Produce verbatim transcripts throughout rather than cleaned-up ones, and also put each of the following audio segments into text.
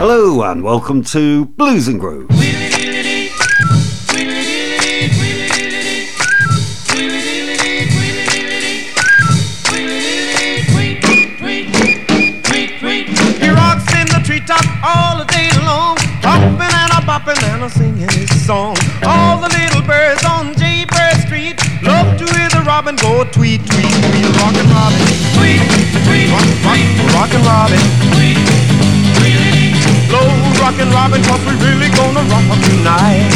Hello and welcome to Blues and Grooves. He rocks in the treetop all the day long, hopping and a bopping and a singing his song. All the little birds on Jaybird Street love to hear the robin go tweet, tweet, tweet. Rockin' Robin, tweet, tweet, rock, rock, rockin' Robin, tweet, tweet. Slow rockin' Robin, 'cause we really gonna rock tonight.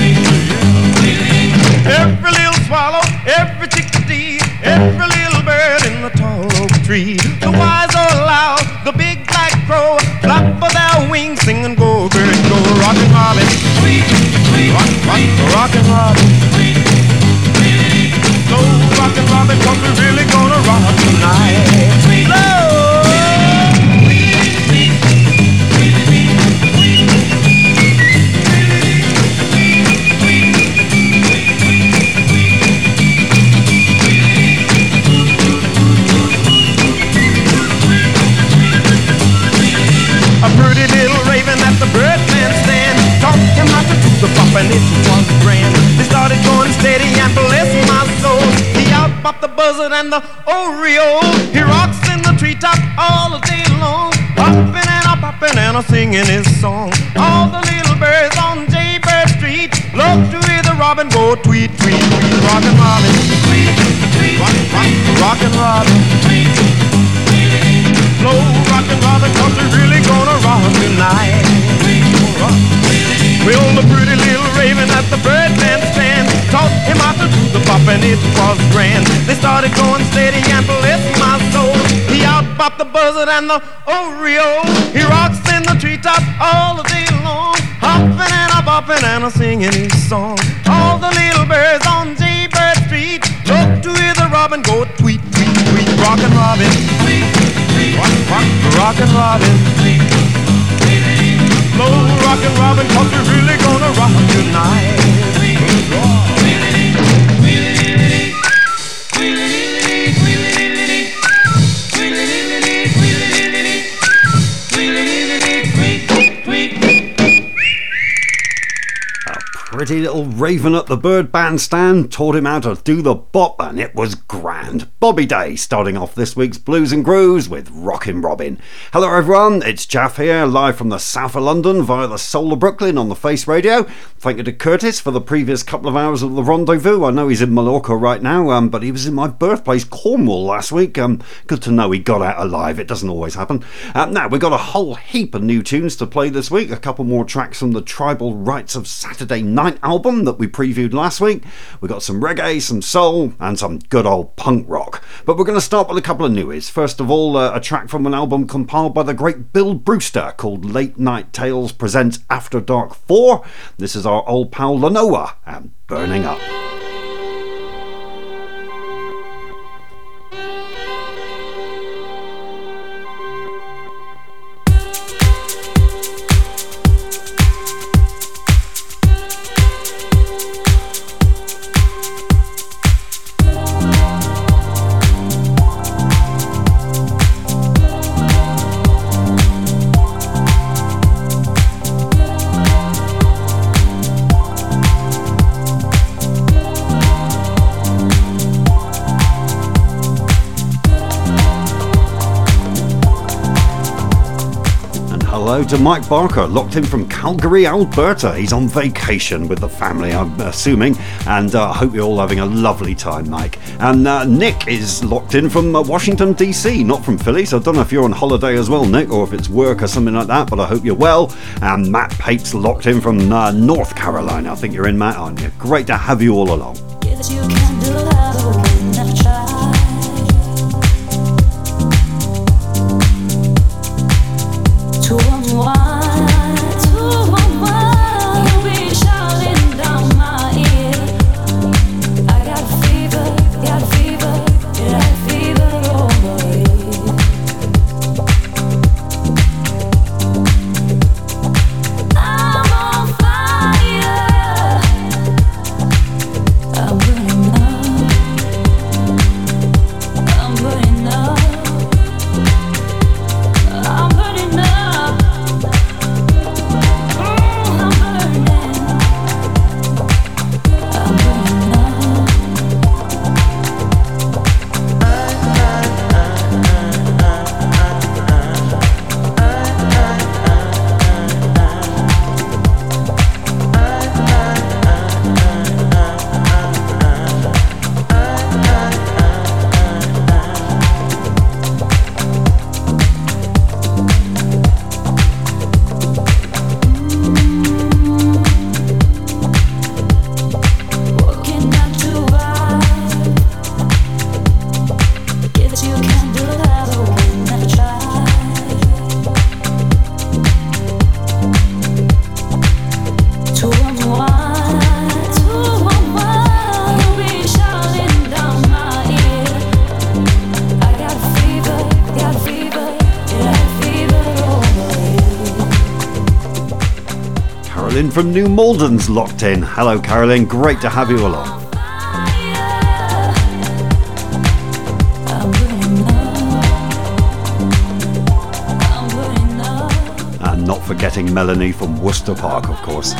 Every little swallow, every chickadee, every little bird in the tall oak tree. The wise or loud, the big black crow, flap of their wings, sing and go, bird, go. Rockin' Robin, tweet, tweet, rock, rock, rockin' Robin, tweet, tweet. Slow rockin' Robin, 'cause we really gonna rock tonight. Slow. A pretty little raven at the Birdman stand taught him how to do the bop, and it was grand. They started going steady and bless my soul. He out-bopped the buzzard and the oriole. He rocks in the treetop all the day long, hopping and a bopping and a singing his song. All the little birds on Jaybird Street love to hear the robin go tweet, tweet, tweet. Rockin' Robin, tweet, tweet, rock, rock, rockin' Robin, tweet, tweet. Slow rockin' Robin, 'cause we're really gonna rock tonight. Well, the pretty little raven at the Birdman stand taught him how to do the bop, and it was grand. They started going steady and bless my soul. He out-bopped the buzzard and the oriole. He rocks in the treetop all the day long, hopping and a bopping and a singing his song. All the little birds on Jaybird Street love to hear the robin go tweet, tweet, tweet. Rockin' Robin, tweet, tweet, rock, rock, rockin' Robin, tweet, tweet. Slow rockin' Robin, 'cause we're really gonna rock tonight. Pretty little raven at the bird bandstand taught him how to do the bop, and it was grand. Bobby Day starting off this week's Blues and Grooves with Rockin' Robin. Hello everyone, it's Jaff here, live from the south of London via the soul of Brooklyn on the Face Radio. Thank you to Curtis for the previous couple of hours of the rendezvous. I know he's in Mallorca right now, um, but he was in my birthplace Cornwall last week. Um, good to know he got out alive, it doesn't always happen. Uh, now, we've got a whole heap of new tunes to play this week, a couple more tracks from the Tribal Rights of Saturday Night album that we previewed last week. We got some reggae, some soul, and some good old punk rock. But we're going to start with a couple of newies. First of all, uh, a track from an album compiled by the great Bill Brewster called Late Night Tales Presents After Dark four. This is our old pal Lanoa and Burning Up. Hello to Mike Barker, locked in from Calgary, Alberta. He's on vacation with the family, I'm assuming, and I uh, hope you're all having a lovely time, Mike. And uh, Nick is locked in from uh, Washington, D C, not from Philly, so I don't know if you're on holiday as well, Nick, or if it's work or something like that, but I hope you're well. And Matt Pate's locked in from uh, North Carolina. I think you're in, Matt, aren't you? Great to have you all along. Yes, you can do that, but we never try. To unwind, to unwind, you'll be shouting down my ear. I got a fever, got a fever, got a fever over here. I'm on fire, I'm burning up. Carolyn from New Malden's locked in. Hello Carolyn, great to have you along. And not forgetting Melanie from Worcester Park, of course.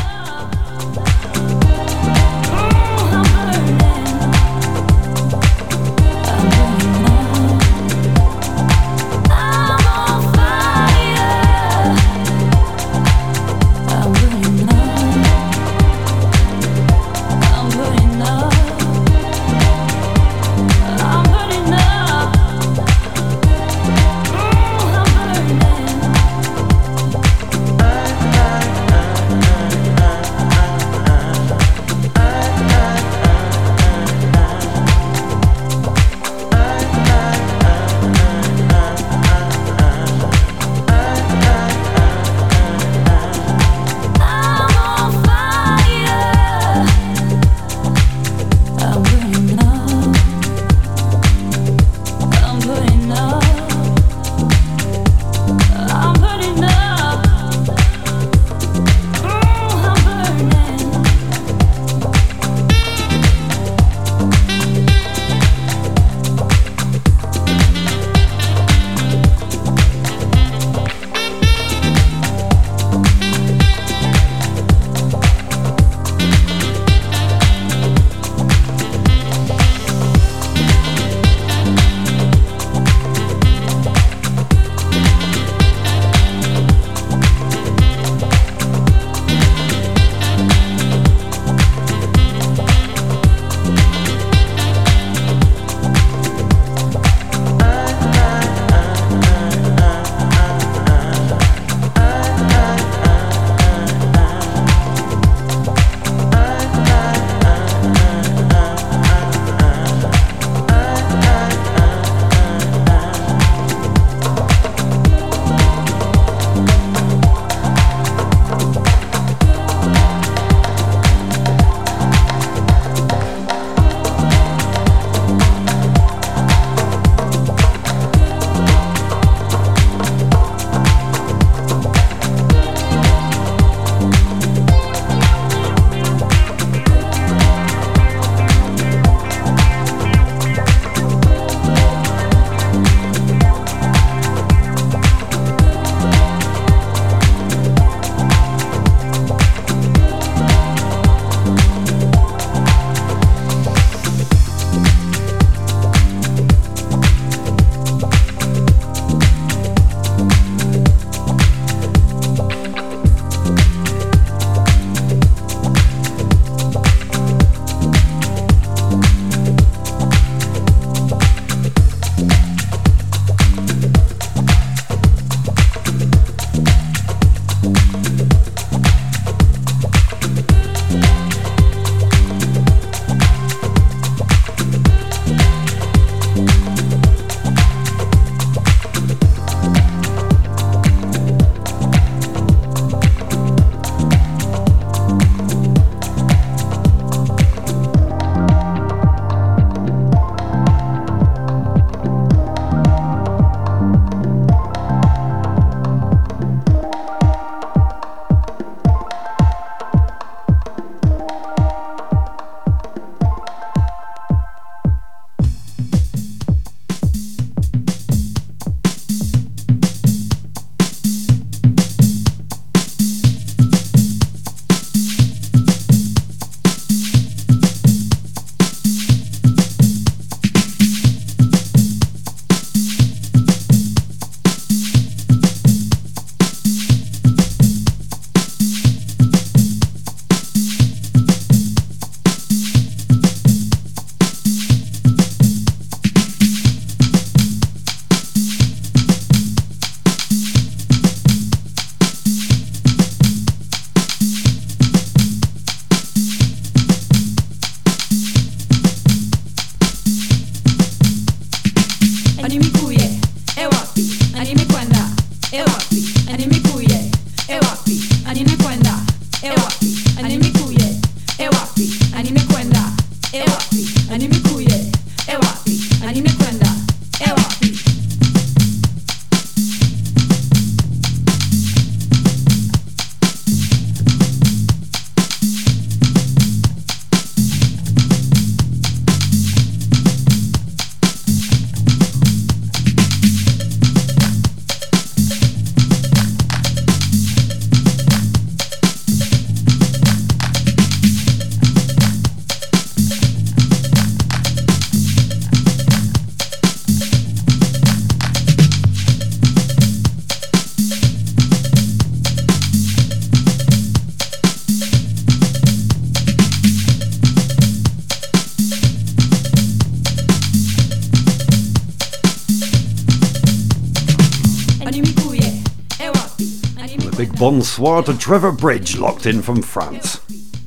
Big bonsoir to Trevor Bridge, locked in from France.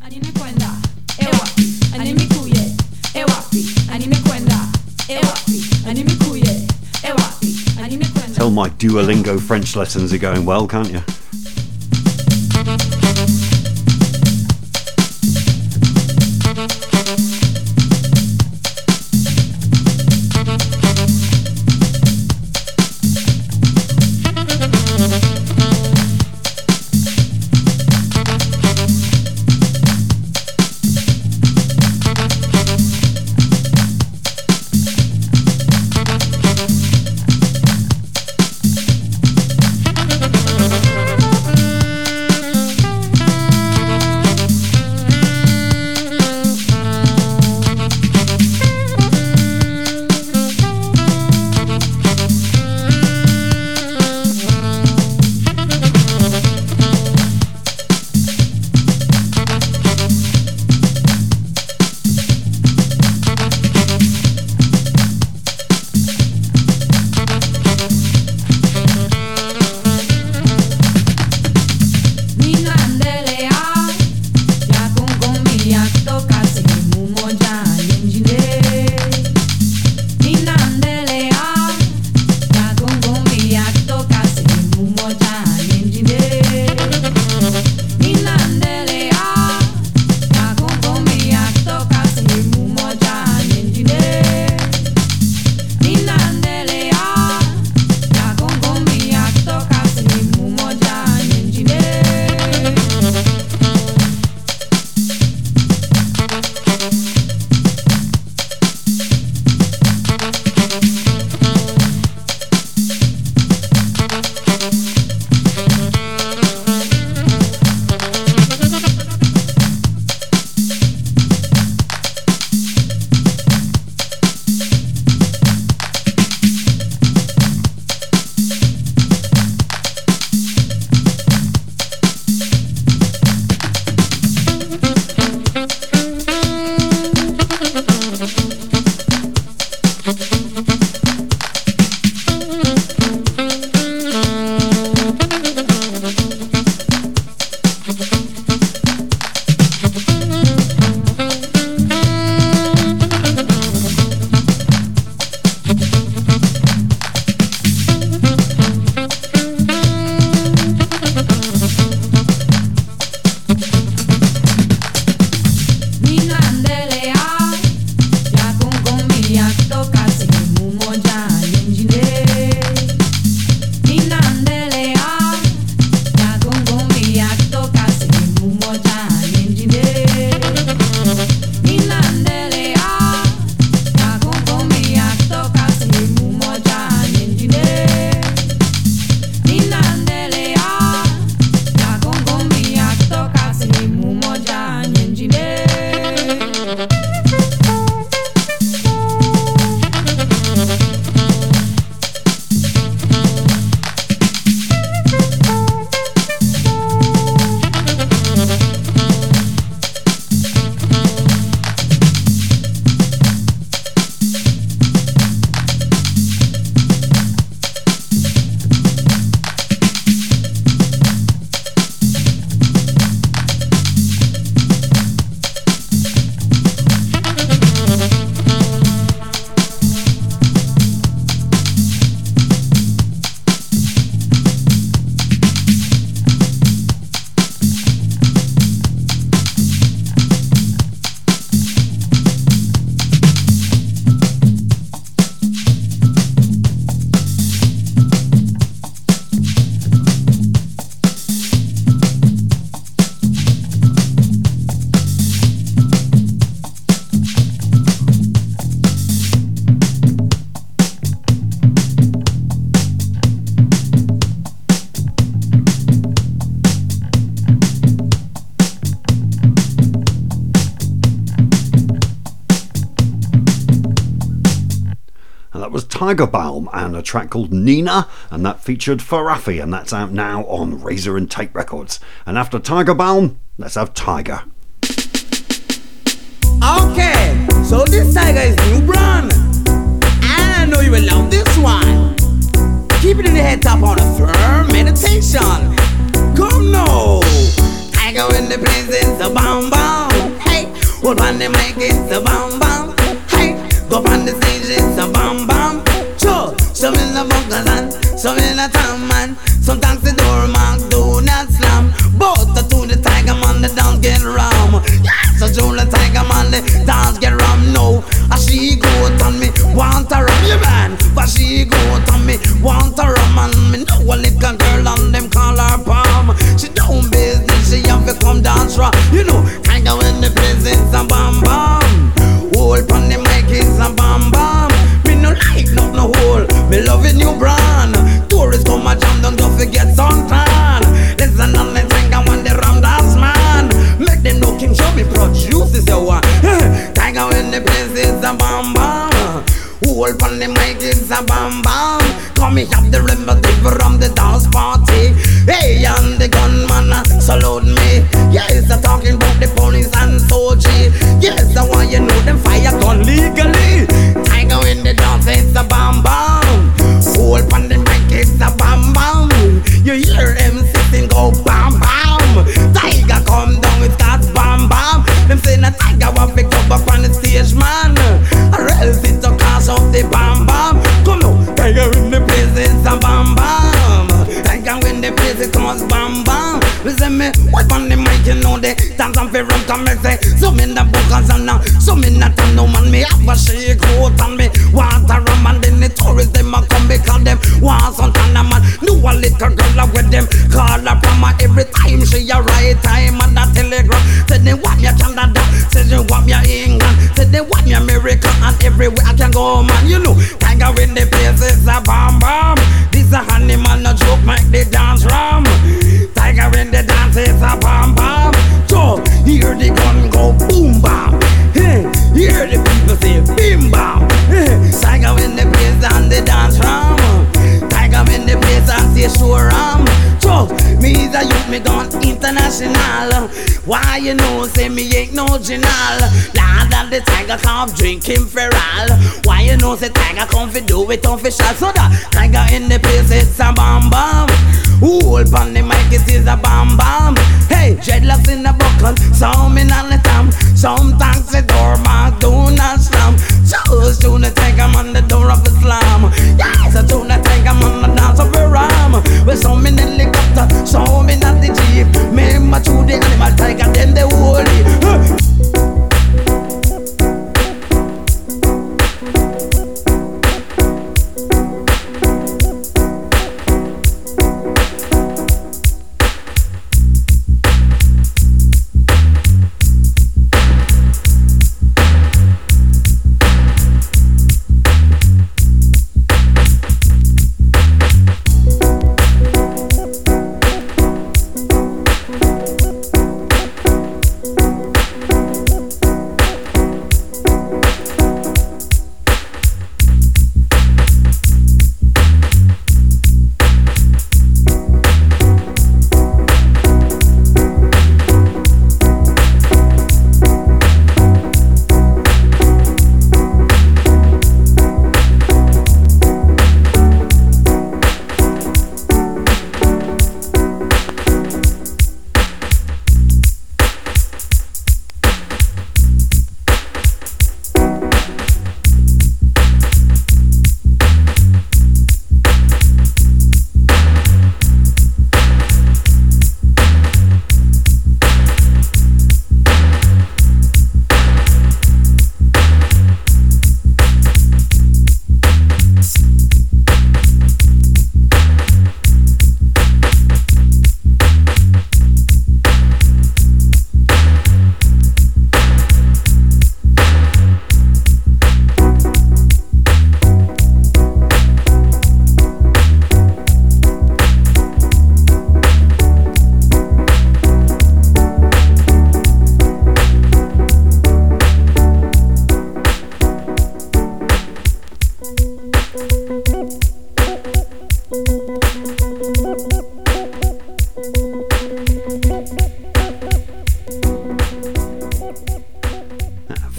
Tell my Duolingo French lessons are going well, can't you? Tiger Balm and a track called Nina, and that featured Farafi, and that's out now on Razor and Tape Records. And after Tiger Balm, let's have Tiger. Okay, so this Tiger is new brand, and I know you will love this one. Keep it in the head top on a firm meditation. Come now. Tiger in the place, it's a bomb bomb. Hey, what on the mic, it's a bomb bomb. Hey, go on the stage, it's a bomb bomb. Sure, some in the vocals and some in the time man. Sometimes the door mark do not slam. Both the to the Tiger man, the dance get ram. Yes, so to the Tiger man, the dance get ram. No, a she go on me, want a ram, yeah man. But she go on me, want a ram. And me know a little girl and them call her palm. She don't business, she have to come dance raw. You know, Tiger when the place is a bam bam. Hold on the mic is a bam bam. Me no like not no hole, me love a new brand. Tourists come a jam, don't go forget suntan. Listen on the Tiger when the ram dance man. Make them know King show me produce this your one. Tiger when the place is a bam bam. Hold on the mic is a bam bam. Come me have the remedy from the dance party. Hey, and the gunman uh, salute me. Yes, I'm talking about the police and Soji. Yes, I want you know them fire gun legally. Tiger in the dance, it's a bam bam. Hold on the mic, it's a bam bam. You hear them sitting go bam bam. Tiger come down, it starts bam bam. Them say the Tiger want to come up on the stage, man. Or else it's a cause of the bam bam. Come on, Tiger in the place, it's a bam bam. Tiger when the place it comes bam bam. Listen me, what on the mic you know they dance and feel from come and say. Some in the vocals and now, some in the time no man me have a shake out and me want a rum and then the tourists them a come because them want some kind of man. Do a little girl with them call her from her every time she a right time on the telegram. Say they want me a Canada, say they want me a England, say they want me America and everywhere I can go man. You know, Tiger in the place is a bam bam. This a animal no joke make the dance ram. Tiger in the dance is a bam bam. So hear the gun go boom bam. Hey, hear the people say bim bam. Hey, Tiger in the place and the dance ram. Tiger in the place and say sure ram. So me is a youth me gone international. Why you know say me ain't no general. Lad and the Tiger come drinking feral. Why you know say Tiger come fi do it official. So that Tiger in the place it's a bam bam. Hold on the mic it is a bam bam. Hey, dreadlocks in the buckle, some in on the tam. Sometimes the door mark do not slam. Just to the Tiger man the door of Islam. Yes, to the Tiger man the dance of a ram. With some in the helicopter, some in at the jeep. Remember to the animal Tiger then the holy.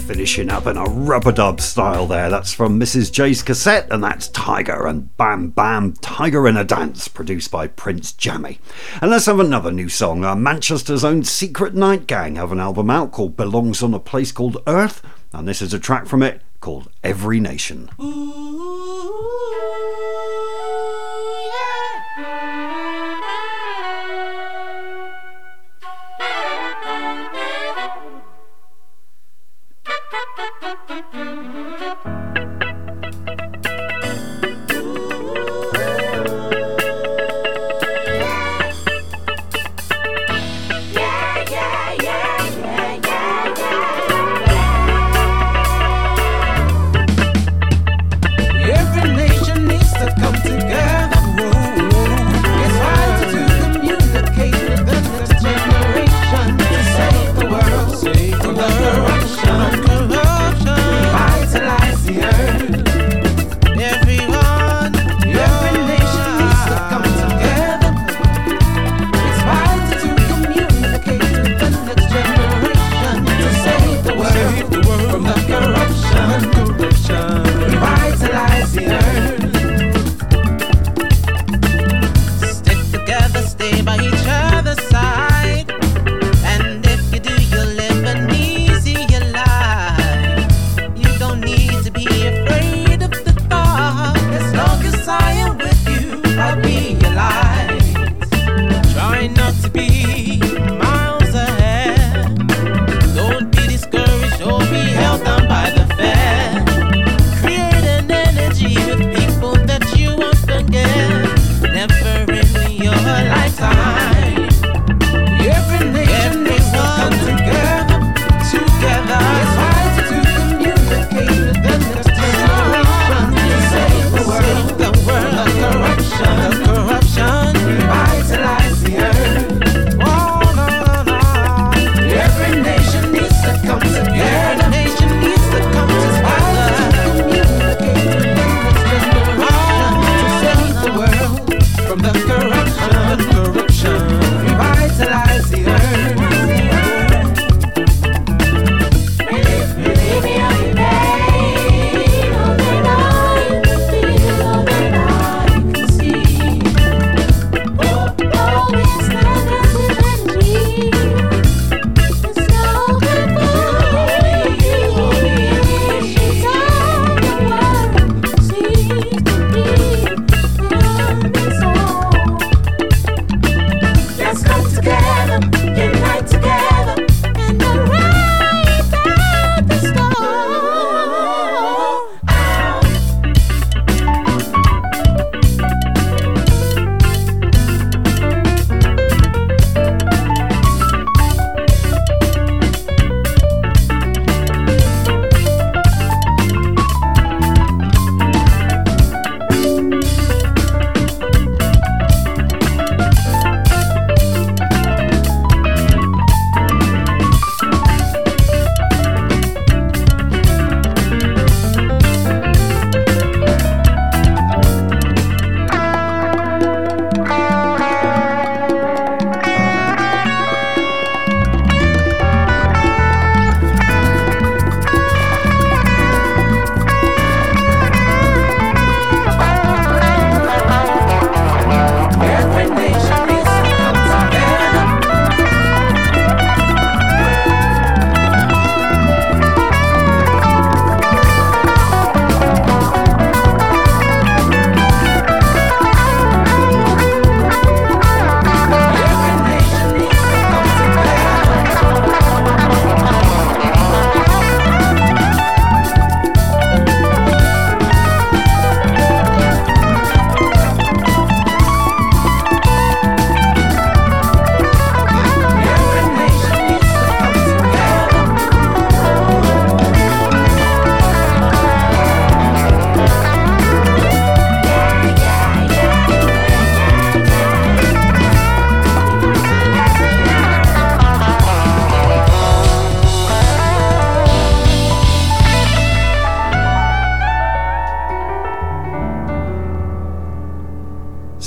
Finishing up in a rub-a-dub style there. That's from Missus J's cassette, and that's Tiger and Bam Bam, Tiger in a Dance, produced by Prince Jammy. And let's have another new song. Uh, Manchester's own Secret Night Gang have an album out called Belongs on a Place Called Earth, and this is a track from it called Every Nation. Every nation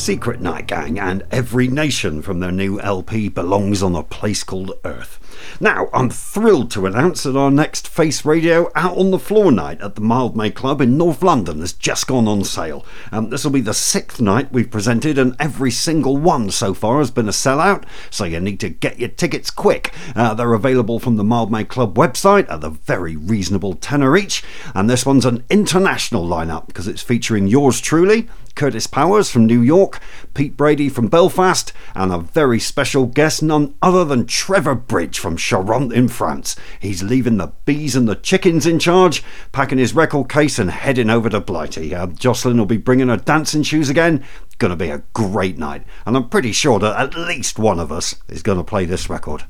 Secret Night Gang and Every Nation from their new L P Belongs on a Place Called Earth. Now, I'm thrilled to announce that our next Face Radio Out on the Floor night at the Mildmay Club in North London has just gone on sale. Um, this will be the sixth night we've presented, and every single one so far has been a sellout, so you need to get your tickets quick. Uh, they're available from the Mildmay Club website at a very reasonable tenner each, and this one's an international lineup because it's featuring yours truly, Curtis Powers from New York, Pete Brady from Belfast, and a very special guest, none other than Trevor Bridge from Charente in France. He's leaving the bees and the chickens in charge, packing his record case and heading over to Blighty. Uh, Jocelyn will be bringing her dancing shoes again. Going to be a great night, and I'm pretty sure that at least one of us is going to play this record.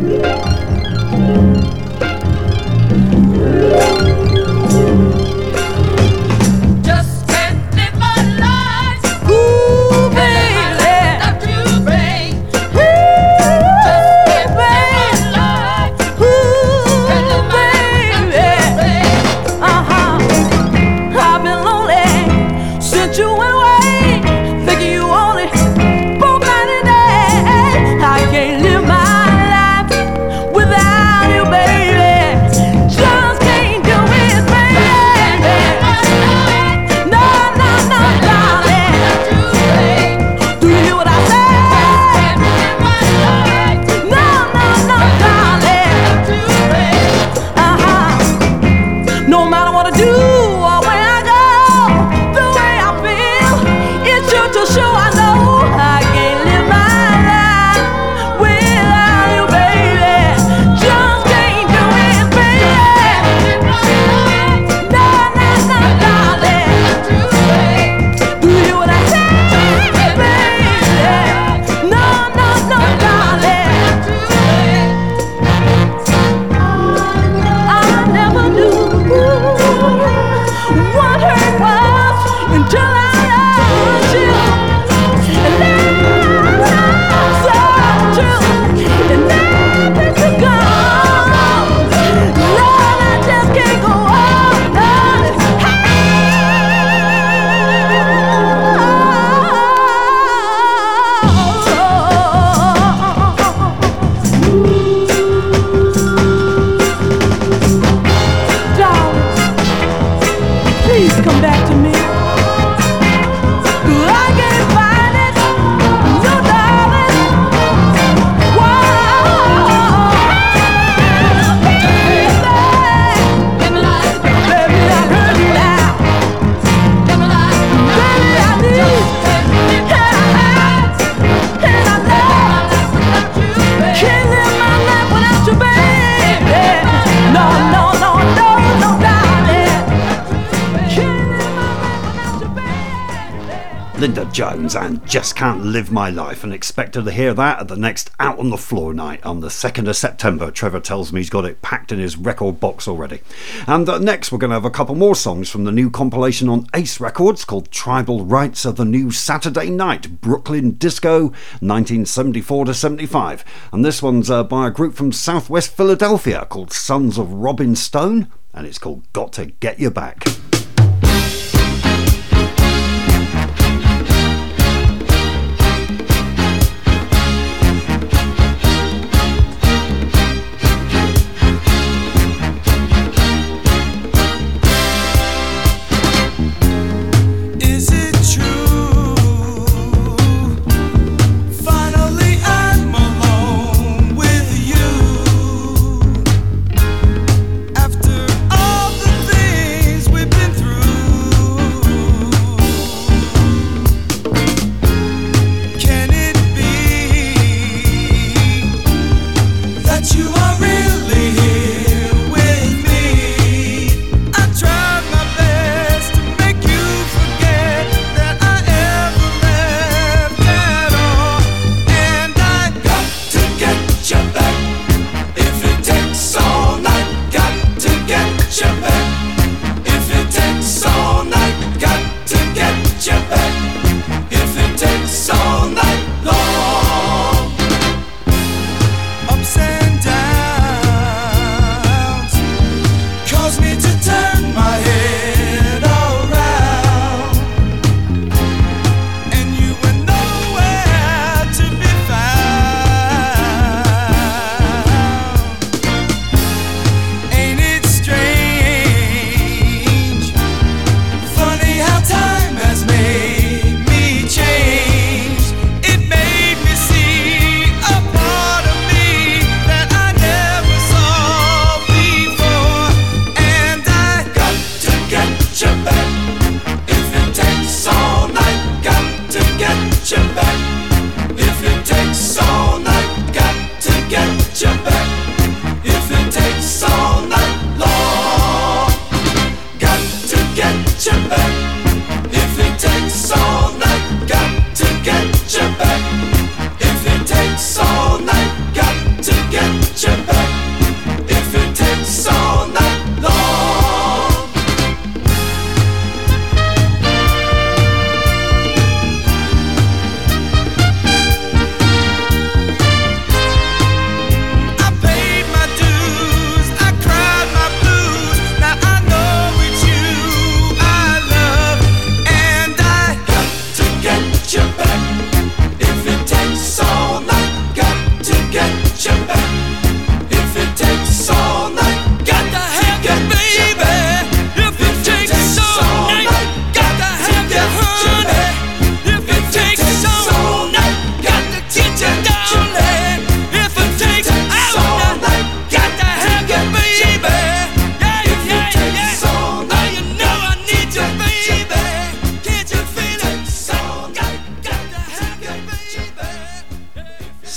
Linda Jones and Just Can't Live My Life, and expect her to hear that at the next Out on the Floor night on the second of September. Trevor tells me he's got it packed in his record box already. And uh, next we're going to have a couple more songs from the new compilation on Ace Records called Tribal Rights of the New Saturday Night, Brooklyn Disco nineteen seventy-four to seventy-five. And this one's uh, by a group from Southwest Philadelphia called Sons of Robin Stone, and it's called Got to Get You Back. After all the things we've been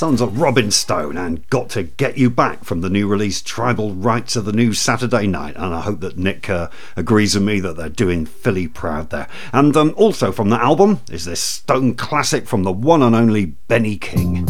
Sons of Robin Stone and Got to Get You Back from the new release Tribal Rights of the New Saturday Night, and I hope that Nick uh, agrees with me that they're doing Philly proud there. And um, also from the album is this Stone classic from the one and only Benny King.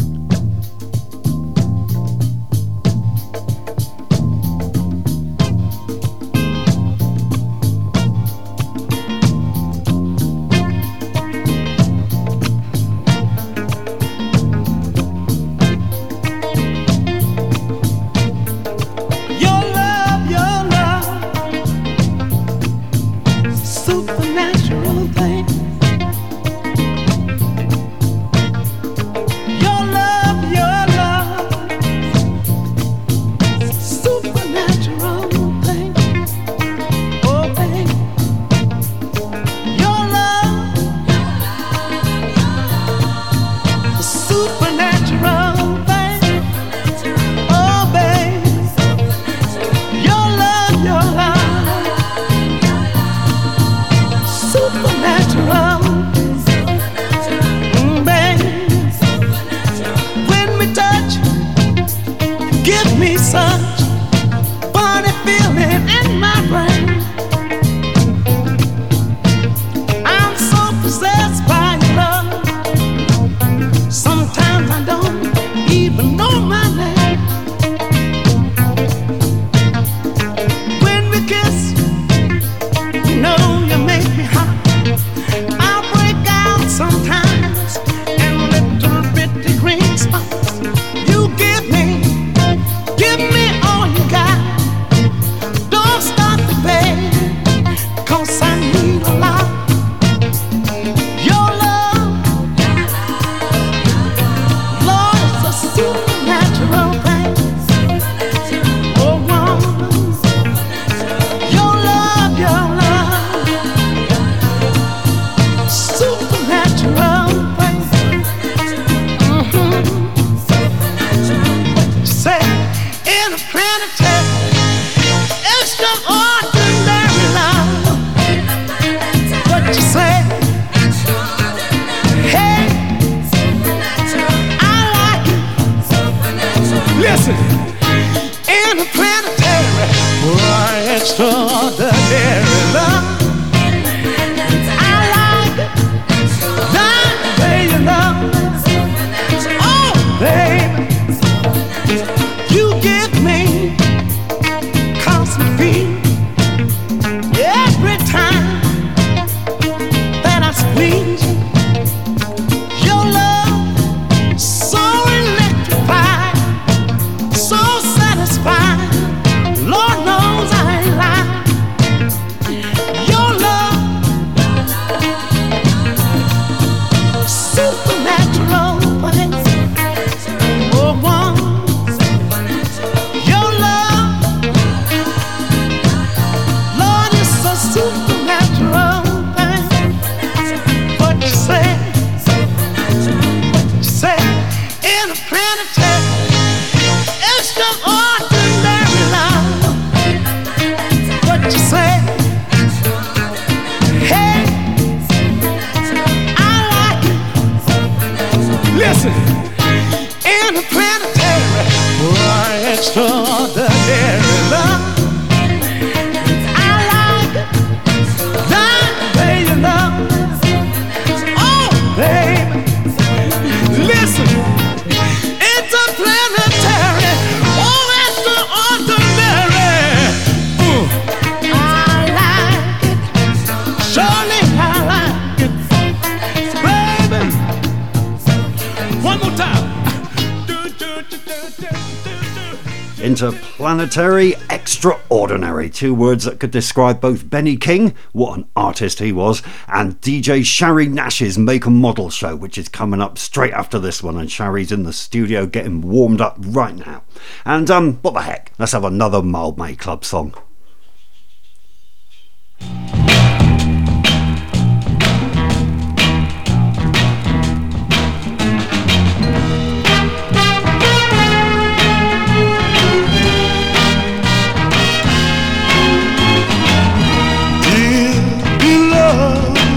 Interplanetary, extraordinary. Two words that could describe both Benny King, what an artist he was, and D J Shari Nash's Make and Model show, which is coming up straight after this one, and Shari's in the studio getting warmed up right now. And um, what the heck, let's have another Mildmay Club song.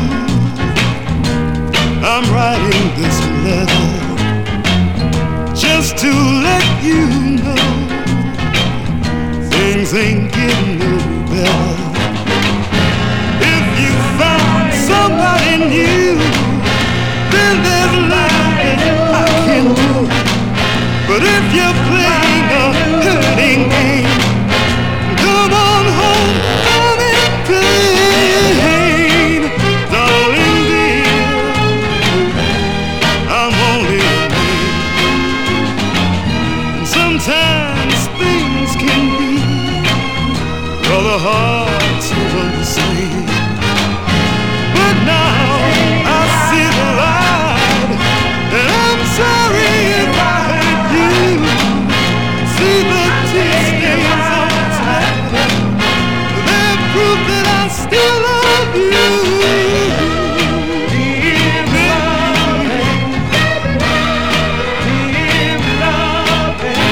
I'm writing this letter there's nothing I can do. But if you're playing a hurting game, come on home, I'm in pain. Darling dear, I'm only a man. And sometimes things can be rather hard to understand. But now I see the light, and I'm sorry if I hurt you. See the tear stains on the tide, they're proof that I still love you. Dear loving, dear loving.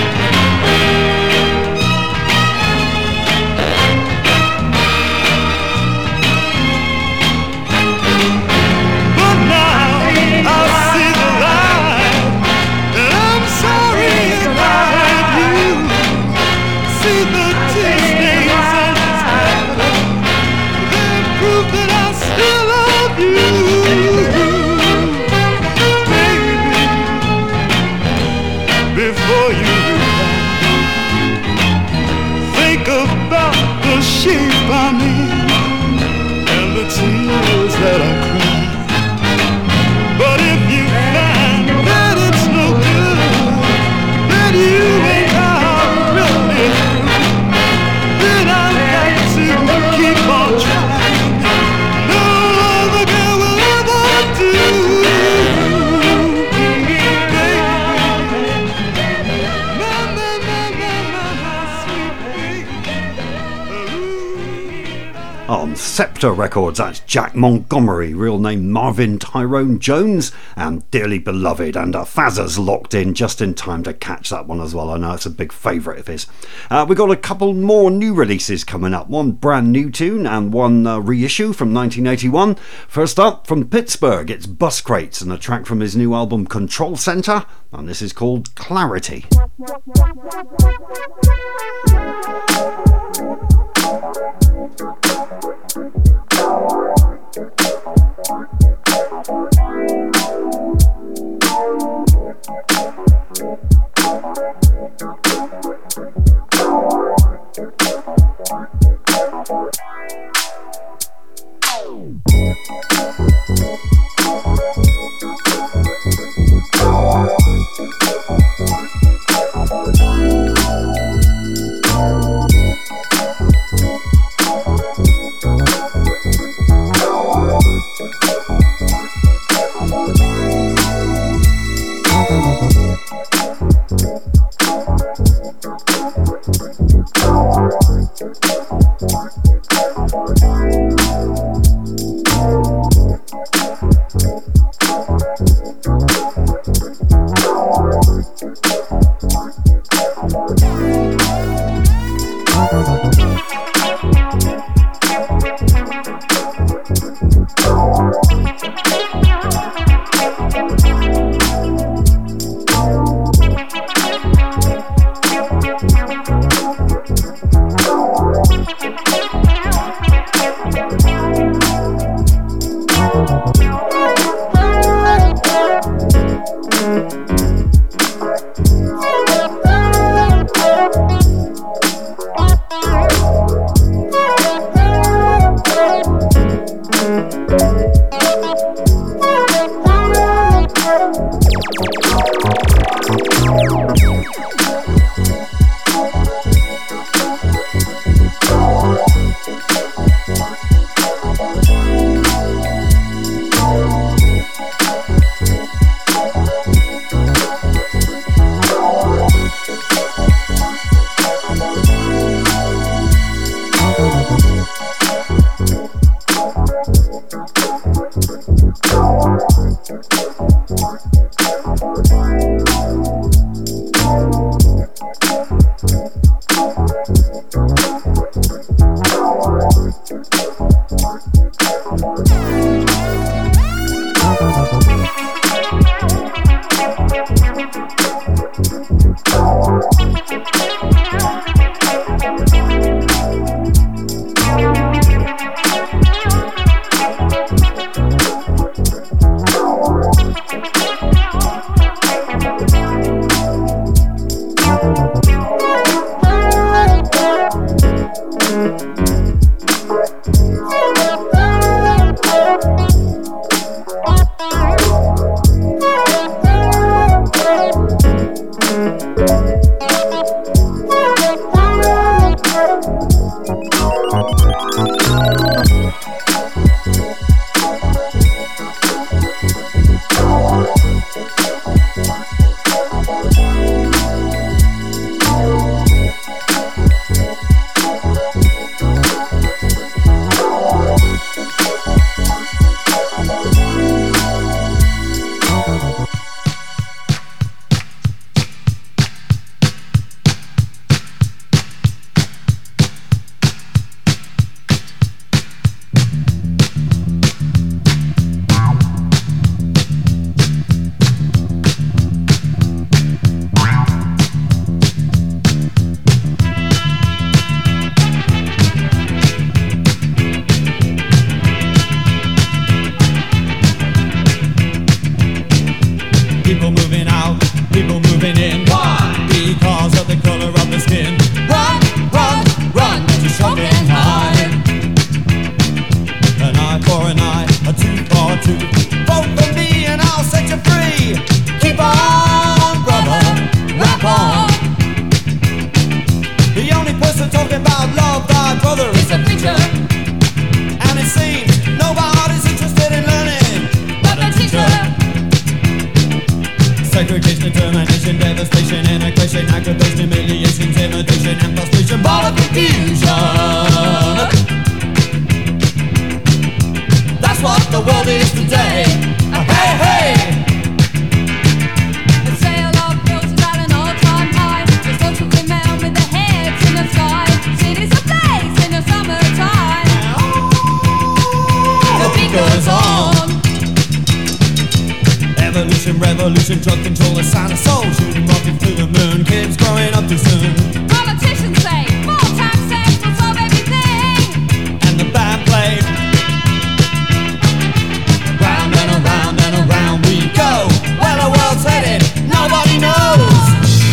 But now I see the light, and I'm sorry if I hurt you. See the tear stains on the tide, they're proof that I still love you. Baby, before you think about the shape I'm in and the tears that I cry. But if you find that it's no good, that you ain't out really, then I've got to keep on trying. No other girl will ever do. Baby, my, my, my, my, my, my sweet baby. Ooh. On Scepter Records, that's Jack Montgomery, real name Marvin Tyrone Jones, and Dearly Beloved. And uh, Fazza's locked in just in time to catch that one as well. I know it's a big favourite of his. Uh, we've got a couple more new releases coming up. One brand new tune and one uh, reissue from nineteen eighty-one. First up, from Pittsburgh, it's Bus Crates and a track from his new album Control Center, and this is called Clarity. People moving out, people moving in. Why? Because of the color of the skin. Run, run, run to Schockenheim. An eye for an eye, a tooth for a tooth. Vote for me and I'll set you free. Keep on, brother, rap on. The only person talking about love, thy brother, is a preacher. And it seems nobody's interested in learning but the teacher. Segregation, determination, devastation, integration, aggravation, humiliation, intimidation, and frustration, ball of confusion. That's what the world is today. Uh, hey, hey! The sale of pills is at an all-time high. There's lots of women with their heads in the sky. Cities ablaze in the summertime. The beat goes on. Evolution, revolution, drug control, a sign of soul. Shooting rockets to the moon, kids growing up too soon. Politicians say more tax sex will solve everything. And the band played. Round and around and around we go. Where the world's headed, nobody knows.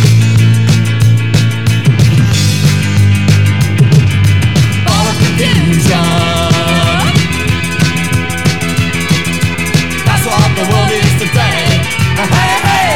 All of confusion. That's what the world is today. Hey, hey.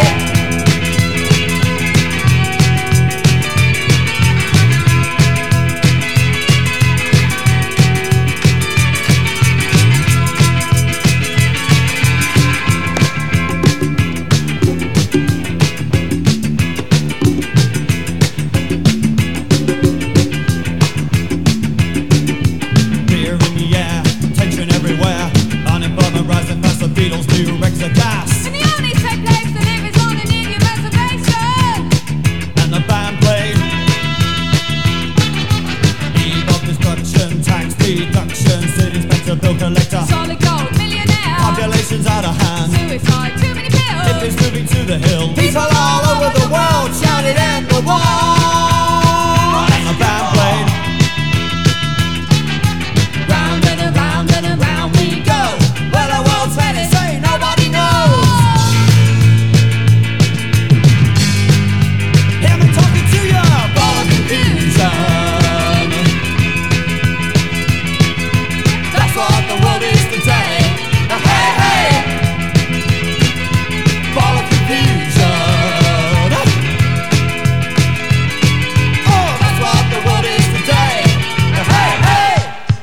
Fear in the air, tension everywhere. Unemployment rising fast, the Beatles new wrecks of gas. And the only safe place to live is on an Indian reservation. And the band played. Eve of destruction, tax deduction, city inspector, bill collector. Solid gold, millionaire. Population's out of hand. Suicide, too many pills. It is moving to the hill. People all over the world shouted and the war. And the band played. Round and around and around we go. Where the world's headed, say nobody knows. Hear me talking to you, ball of confusion. That's what the world is today. Hey, hey. Ball of confusion. Oh, that's what the world is today. Hey, hey.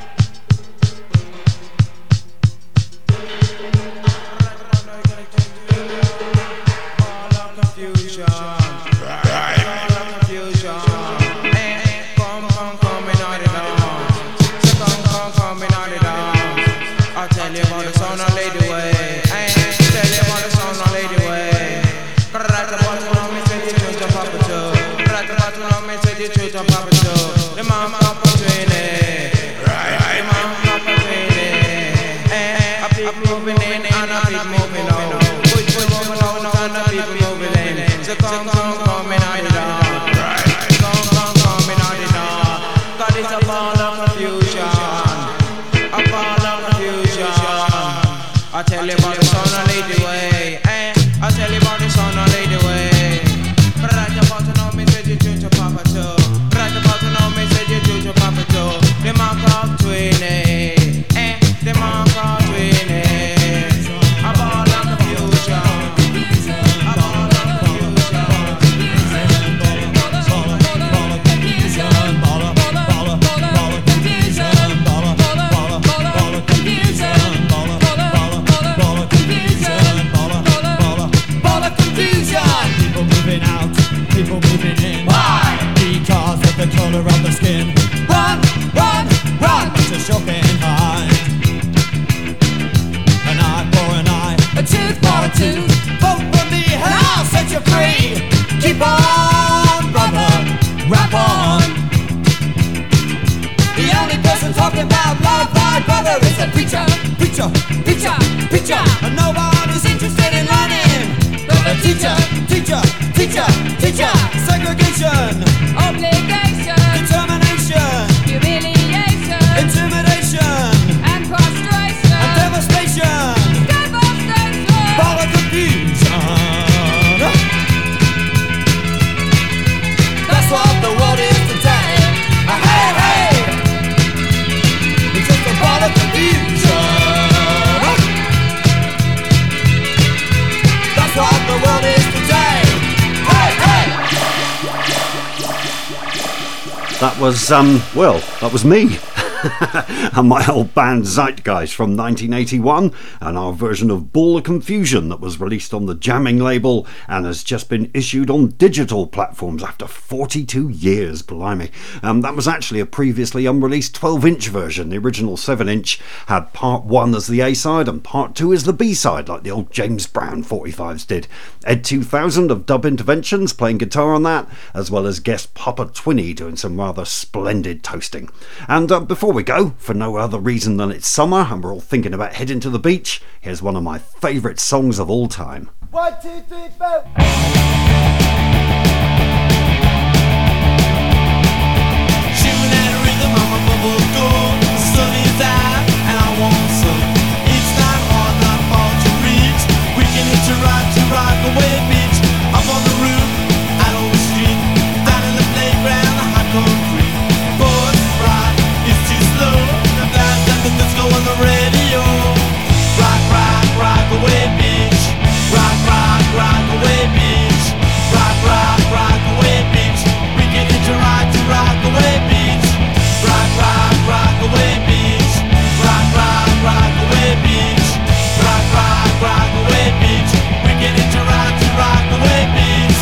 I'll tell you about the sound of Lady Way. Tell you about the sound of Lady Way. Right about to know me, say the truth to Papa Joe. Right about to know me, say the truth to Papa Joe. The man Papa Twinny. The man Papa Twinny. I keep moving in and I keep moving out. Push, push, moving out and I keep moving in. So come, come, come in on the door. Come, come, come in on the door. 'Cause it's a ball of confusion. A ball of confusion. I tell you about the sound of Lady Way. Eh? I tell you about the sound of Lady Way. Right about to know me, say you do to Papa Joe. Right about to know me, say you do to Papa Joe. The man called Twinny. Eh? The man called Twinny. A ball of confusion. A ball of confusion. People moving out, people moving in. Why? Because of the color of the skin. Run, run, run to Schockenheim. An eye for an eye, A tooth for a tooth. vote for me and I'll set you free. Keep on, brother, rap on. The only person talking about love, thy brother, is a preacher, preacher, preacher, preacher. And nobody's interested in learning but the teacher, teacher, teacher, teacher. Segregation, Obligation. determination, Humiliation. intimidation, And prostration. and devastation. Devastation. Ball of confusion. was, um, well, that was me. And my old band Zeitgeist from nineteen eighty-one, and our version of Ball of Confusion that was released on the Jamming label and has just been issued on digital platforms after forty-two years, blimey. Um, that was actually a previously unreleased twelve inch version. The original seven inch had part one as the A-side and part two as the B-side, like the old James Brown forty-fives did. Ed two thousand of Dub Interventions playing guitar on that, as well as guest Papa Twinney doing some rather splendid toasting. And uh, before we go, for no other reason than it's summer and we're all thinking about heading to the beach, here's one of my favourite songs of all time. One, two, three, four. Shooting at a rhythm on my bubble door. The sun is out and I want some. It's not hard, not far to reach. We can hitch a ride to Rockaway Beach. Up on the roof, out on the street. Down in the playground, the hot concrete. Boys ride, it's too slow. The blast at the disco on the radio. Rock, rock, Rockaway Beach. Rock, rock, Rockaway Beach. Rock, rock, Rockaway Beach. We can hitch a ride to Rockaway Beach. Rock, rock, Rockaway Beach. Rock, rock, Rockaway Beach. Rock, rock, Rockaway Beach. We can hitch a ride to Rockaway Beach.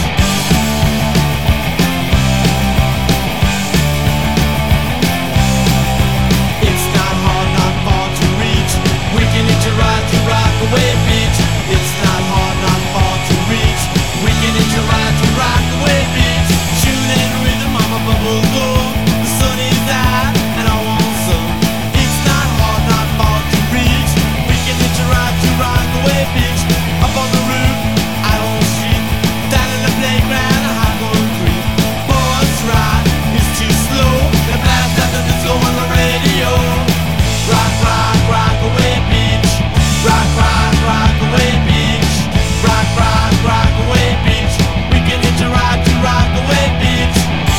It's not hard, not far to reach. We can hitch a ride to Rockaway Beach. It's not hard, not far to reach. We can hitch a ride to Rockaway Beach. Shooting rhythm on my bubble door. The sun is out and I want some. It's not hard, not far to reach. We can hitch a ride to Rockaway Beach. Up on the roof, out on the street. Down in the playground, a hot concrete. Boys ride, it's too slow. The blast at the disco on the radio. Rock, rock, Rockaway Beach. Rock, rock, Rockaway Beach. Rock, rock, Rockaway Beach. We can hitch a ride to Rockaway Beach.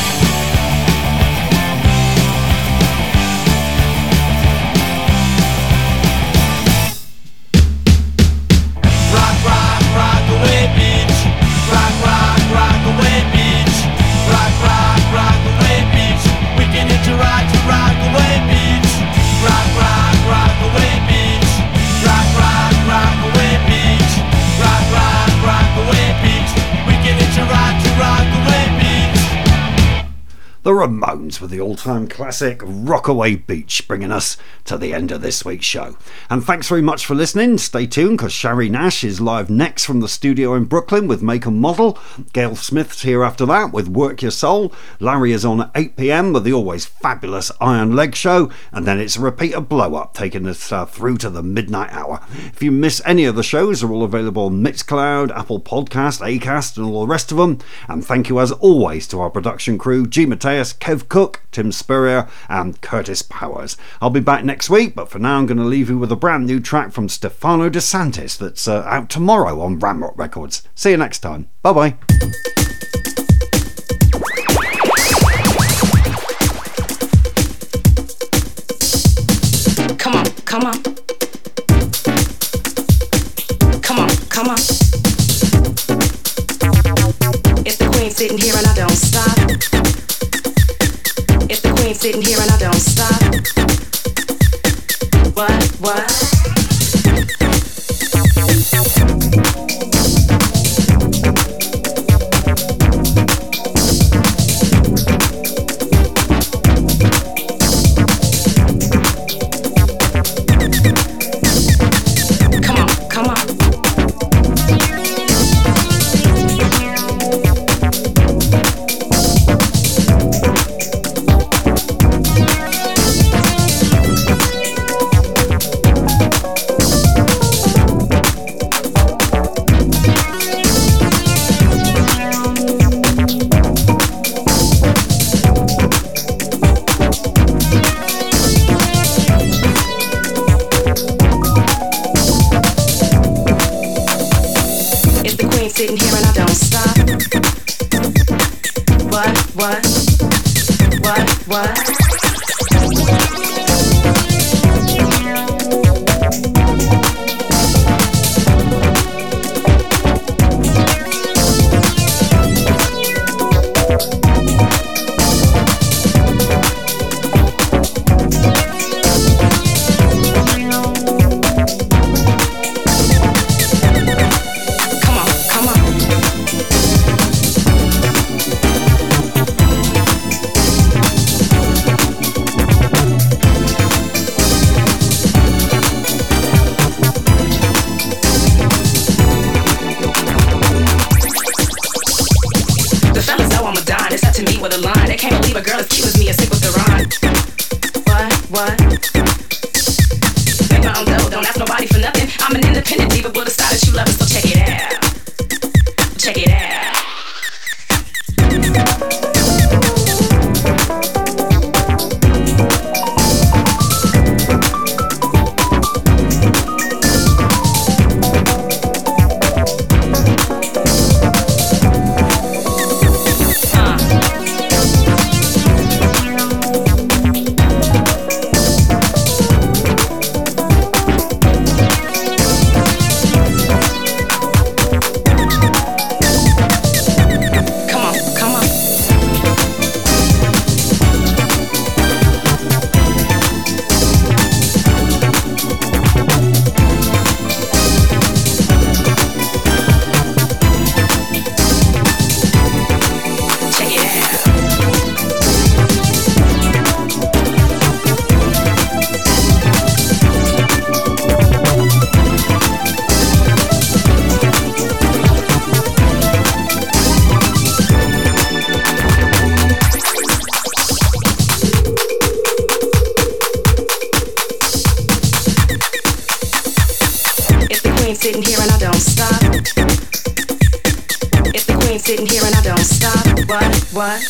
Rock, rock, Rockaway Beach. Rock, rock, Rockaway Beach. Rock, rock, Rockaway Beach. We can hitch a ride to Rockaway Beach. Rock, rock, Rockaway Beach. Rock, rock, Rockaway Beach. Rock, rock, Rockaway Beach. We can hitch a ride to Rockaway Beach. The Ramones with the all-time classic Rockaway Beach, bringing us to the end of this week's show. And thanks very much for listening. Stay tuned because Shari Nash is live next from the studio in Brooklyn with Make and Model. Gail Smith's here after that with Work Your Soul. Larry is on at eight p.m. with the always fabulous Iron Leg Show. And then it's a repeat of Blow Up, taking us uh, through to the midnight hour. If you miss any of the shows, they're all available on Mixcloud, Apple Podcast, Acast and all the rest of them. And thank you as always to our production crew, G. Mateus, Kev Cook, Tim Spurrier and Curtis Powers. I'll be back next week, but for now I'm going to leave you with a brand new track from Stefano DeSantis that's uh, out tomorrow on Ramrock Records. See you next time. Bye bye. Come on, come on. Come on, come on. It's the queen sitting here and I don't stop. It's the queen sitting here and I don't stop. What, what? Sitting here and I don't stop. What, what, what, what? a girl as cute as me is sick with the rhyme. What, what? Make my own dough, don't ask nobody for nothing. I'm an independent diva with a style that you love, so check it out. Check it out. Sitting here and I don't stop. It's the queen sitting here and I don't stop. What? What?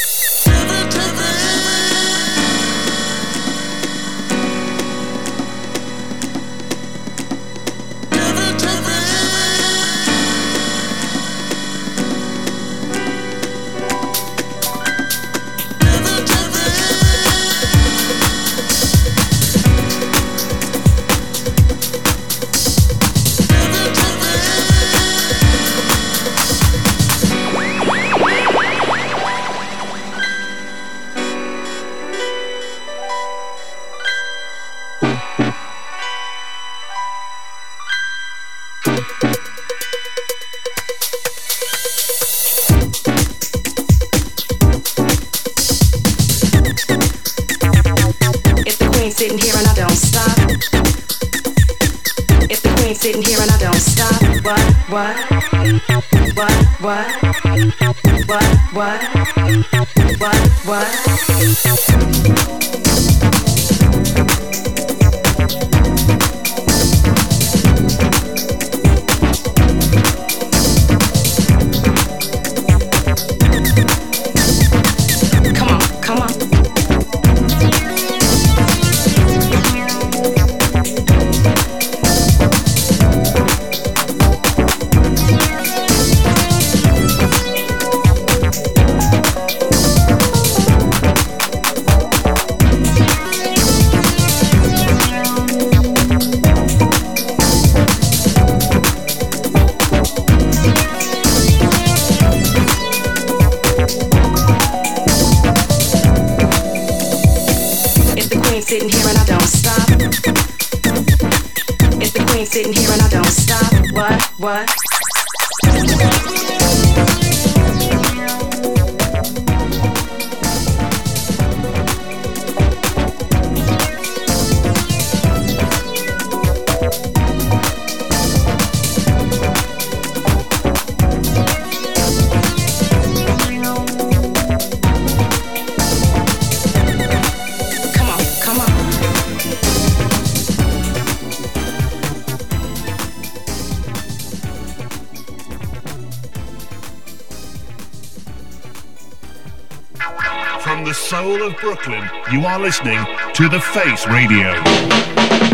Sitting here and I don't stop. It's the queen sitting here and I don't stop. What? What? What? What? What? What? What? What? Sitting here and I don't stop. It's the queen sitting here and I don't stop. What? What? From the soul of Brooklyn, you are listening to The Face Radio.